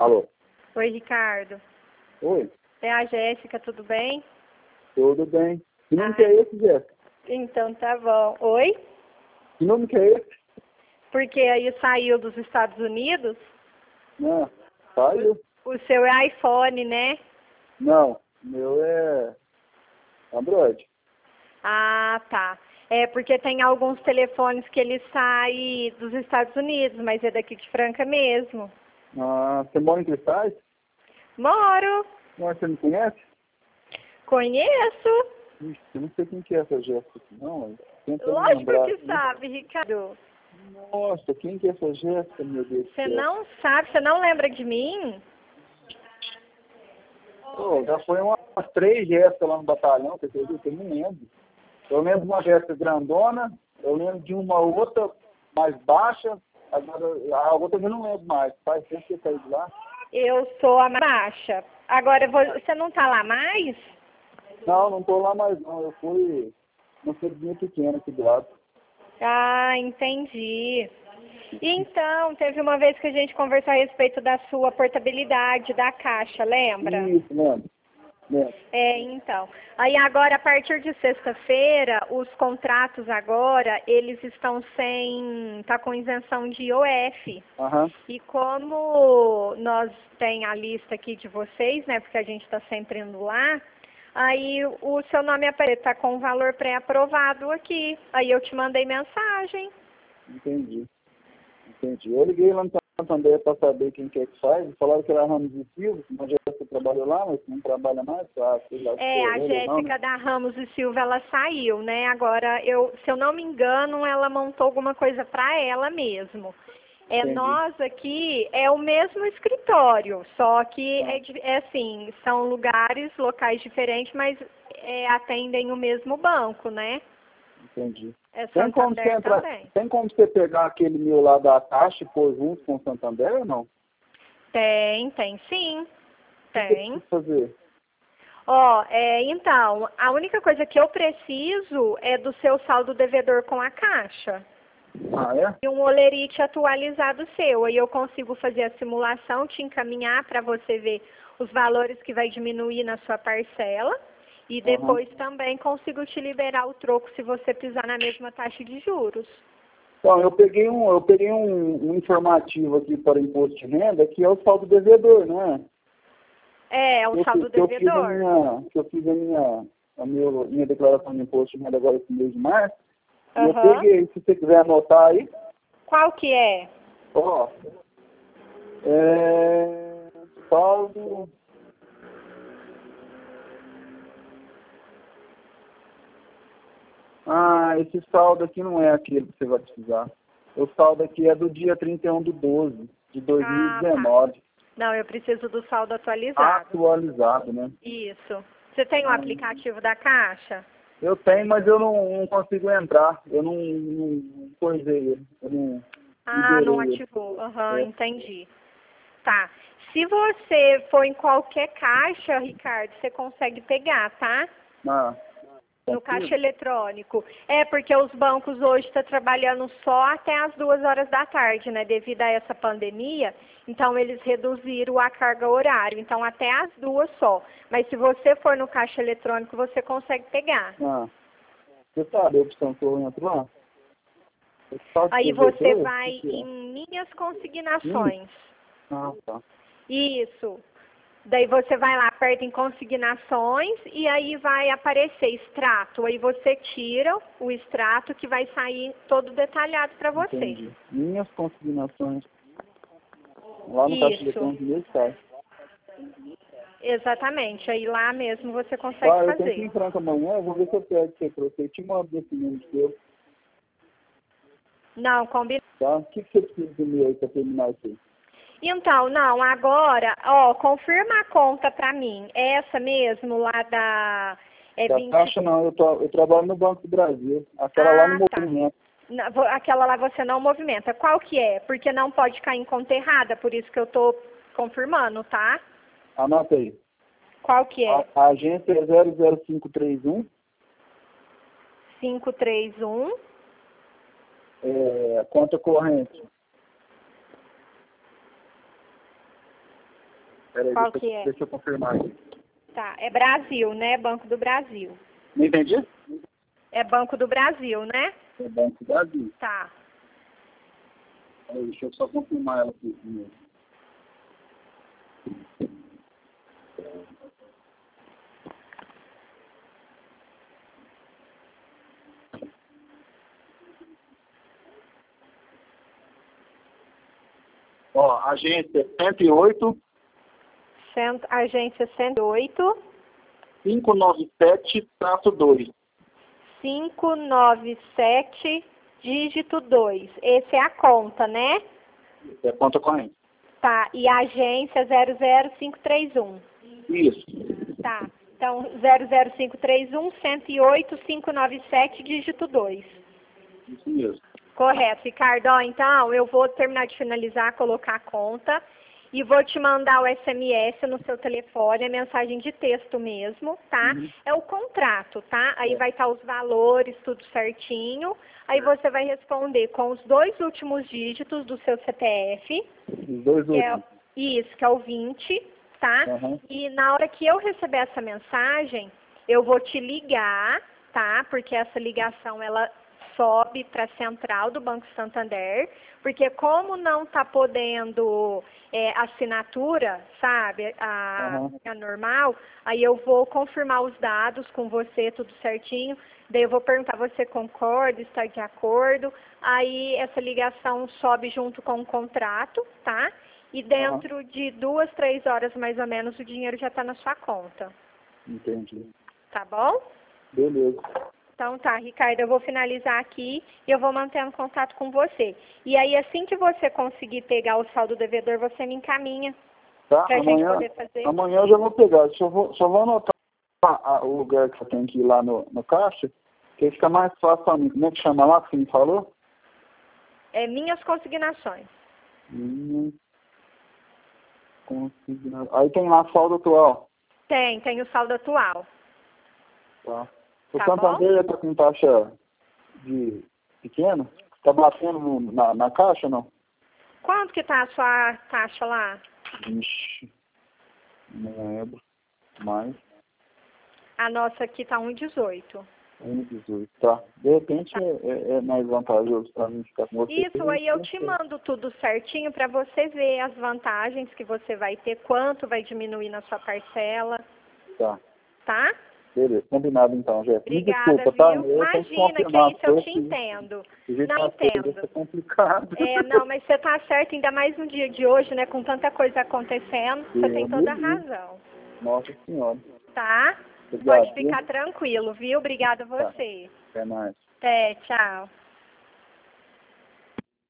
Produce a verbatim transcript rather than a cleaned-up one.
Alô? Oi, Ricardo. Oi? É a Jéssica, tudo bem? Tudo bem. Que nome Ah, que é esse, Jéssica? Então tá bom. Oi? Que nome que é esse? Porque aí saiu dos Estados Unidos? Não, saiu. O seu é iPhone, né? Não, meu é Android. Ah, tá. É porque tem alguns telefones que ele sai dos Estados Unidos, mas é daqui de Franca mesmo. Ah, você mora em Cristais? Moro. Não, você não conhece? Conheço. Ixi, eu não sei quem que é essa Jéssica aqui, não. Hein? Tenta me Lógico lembrar que aqui. sabe, Ricardo. Nossa, quem que é essa Jéssica, meu Deus do Você céu? não sabe, você não lembra de mim? Pô, já foi umas três Jéssicas lá no batalhão, você acredita? Eu não lembro. Eu lembro de uma Jéssica grandona, eu lembro de uma outra mais baixa, agora a outra eu não lembro mais. Faz tempo que eu saí de lá. Eu sou a baixa. Agora, vo- você não tá lá mais? Não, não tô lá mais não. Eu fui numa cidadinha pequena aqui do lado. Ah, entendi. Então, teve uma vez que a gente conversou a respeito da sua portabilidade da caixa, lembra? Isso, lembro. Lembro. É, então. Aí agora, a partir de sexta-feira, os contratos agora, eles estão sem, tá com isenção de I O F. Aham. E como nós tem a lista aqui de vocês, né, porque a gente está sempre indo lá, aí o seu nome aparece, tá com o valor pré-aprovado aqui. Aí eu te mandei mensagem. Entendi. Entendi. Eu liguei lá no Santander para saber quem que é que faz. Falaram que era Ramos e Silva, que uma Jéssica trabalhou lá, mas não trabalha mais. Ah, sei lá se É, a foi ele ou não, Jéssica né? da Ramos e Silva, ela saiu, né? Agora, eu, se eu não me engano, ela montou alguma coisa para ela mesmo. É, Entendi. nós aqui é o mesmo escritório, só que Ah, é, di- é assim, são lugares, locais diferentes, mas é, atendem o mesmo banco, né? entendi. É Tem como você Santander entrar, também. tem como você pegar aquele meu lá da Caixa e pôr junto com o Santander ou não? O Tem, tem sim, que que eu tem. preciso fazer? Ó, é, então, a única coisa que eu preciso é do seu saldo devedor com a Caixa. Ah, é? E um olerite atualizado seu. Aí eu consigo fazer a simulação, te encaminhar para você ver os valores que vai diminuir na sua parcela. E Aham. depois também consigo te liberar o troco se você pisar na mesma taxa de juros. Então, eu peguei um, eu peguei um, um informativo aqui para imposto de renda, que é o saldo devedor, não é? É, o Eu, saldo fi- que eu fiz a devedor. minha, que eu fiz a minha, a meu, minha declaração de imposto de renda agora esse mês de março, e eu Aham. peguei, se você quiser anotar aí, Qual que é? ó, é, saldo, ah, esse saldo aqui não é aquele que você vai precisar. O saldo aqui é do dia trinta e um de doze de Ah, tá. dois mil e dezenove, Não, eu preciso do saldo atualizado. atualizado, né? Isso. Você tem o Ah, aplicativo da Caixa? eu tenho, mas eu não, não consigo entrar. Eu não, não, não coisei ele. Eu não Ah, não liberei ele. ativou. Aham, É. entendi. Tá. Se você for em qualquer caixa, Ricardo, você consegue pegar, tá? Ah, No caixa consigo? eletrônico. É, porque os bancos hoje estão trabalhando só até as duas horas da tarde, né? Devido a essa pandemia. Então, eles reduziram a carga horária. Então, até as duas só. Mas se você for no caixa eletrônico, você consegue pegar. Ah, você sabe a opção que eu entro lá? Eu faço Aí T V você três? O vai que que é? em minhas Hum. consignações. Ah, tá. Isso. Daí você vai lá, aperta em consignações e aí vai aparecer extrato. Aí você tira o extrato que vai sair todo detalhado para você. Entendi. Minhas consignações. Lá no caixa Isso. eletrônico mesmo sai. Exatamente. Aí lá mesmo você consegue Tá, eu tenho que ir fazer. em Franca amanhã, eu vou ver se eu pego você pra você. Eu te mando esse número seu, Não, combina. tá? O que, que você precisa do meu aí pra terminar isso aí? Então, não, agora, ó, confirma a conta pra mim. Essa mesmo lá da é Da vinte. Caixa não, eu, tô, eu trabalho no Banco do Brasil. Aquela lá no Ah, tá. movimento. Na- vo- Aquela lá você não movimenta. Qual que é? Porque não pode cair em conta errada, por isso que eu tô confirmando, tá? Anota aí. Qual que A, é? a agência é zero zero cinco três um, cinco três um. é, conta corrente Peraí, Qual deixa, que é? deixa eu confirmar aqui. Tá, é Brasil, né? Banco do Brasil. Não entendi? É Banco do Brasil, né? É Banco do Brasil. Tá. Peraí, deixa eu só confirmar ela aqui. Ó, agência cento e oito, Cent... Agência cento e oito, quinhentos e noventa e sete, traço dois. cinco nove sete, dígito dois. Esse é a conta, né? É a conta corrente. Tá. E a agência zero zero cinco três um. Isso. Tá. Então, zero zero cinco três um, cento e oito, quinhentos e noventa e sete, dígito dois. Isso mesmo. Correto, Ricardo. Ó, então, eu vou terminar de finalizar, colocar a conta e vou te mandar o S M S no seu telefone, é mensagem de texto mesmo, tá? Uhum. É o contrato, tá? Aí É. vai estar os valores, tudo certinho. Aí você vai responder com os dois últimos dígitos do seu C P F. Os dois Que é, últimos. isso, que é o vinte, tá? Uhum. E na hora que eu receber essa mensagem, eu vou te ligar, tá? Porque essa ligação, ela sobe para a central do Banco Santander, porque como não está podendo é, assinatura, sabe, a, Uhum. a normal, aí eu vou confirmar os dados com você, tudo certinho, daí eu vou perguntar, você concorda, está de acordo, aí essa ligação sobe junto com o contrato, tá? E dentro uhum. de duas, três horas mais ou menos, o dinheiro já está na sua conta. Entendi. Tá bom? Beleza. Então tá, Ricardo, eu vou finalizar aqui e eu vou mantendo contato com você. E aí, assim que você conseguir pegar o saldo devedor, você me encaminha Tá, pra amanhã, gente poder fazer. Amanhã eu já vou pegar. Só vou, só vou anotar a, a, o lugar que eu tenho que ir lá no, no caixa, que fica mais fácil pra mim. Como é que chama lá que você me falou? É Minhas Consignações. Minha consigna... Aí tem lá saldo atual. Tem, tem o saldo atual. Tá. O Tá Santander está com taxa de pequena? Está batendo no, na, na caixa ou não? Quanto que tá a sua taxa lá? Ixi, não lembro. Mais. A nossa aqui tá um vírgula dezoito. um vírgula dezoito, tá. De repente Tá. é, é mais vantajoso para mim ficar com você. Isso, aí eu te mando tudo certinho para você ver as vantagens que você vai ter, quanto vai diminuir na sua parcela. Tá. Tá? Beleza, combinado então, Jéssica. Me Obrigada, desculpa, tá? viu? Eu tenho que Imagina, que confirmar é isso, eu as te coisas, entendo. do jeito Não que as coisas entendo. é complicado. É, não, mas você tá certo, ainda mais no dia de hoje, né? Com tanta coisa acontecendo, você Eu tem toda a me vi. razão. Nossa Senhora. Tá? Obrigado, Pode ficar viu? tranquilo, viu? Obrigada a Tá. você. Até mais. Até, tchau.